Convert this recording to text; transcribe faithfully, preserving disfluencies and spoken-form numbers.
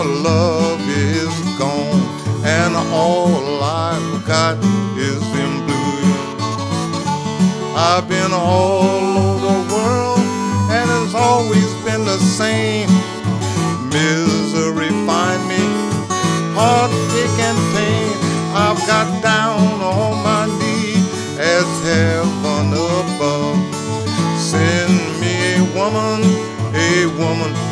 love is gone, and all I've got is them blues. I've been all over the world, and it's always been the same. Misery find me, heartache and pain. I've got down on my knee as heaven above. Send me a woman, a woman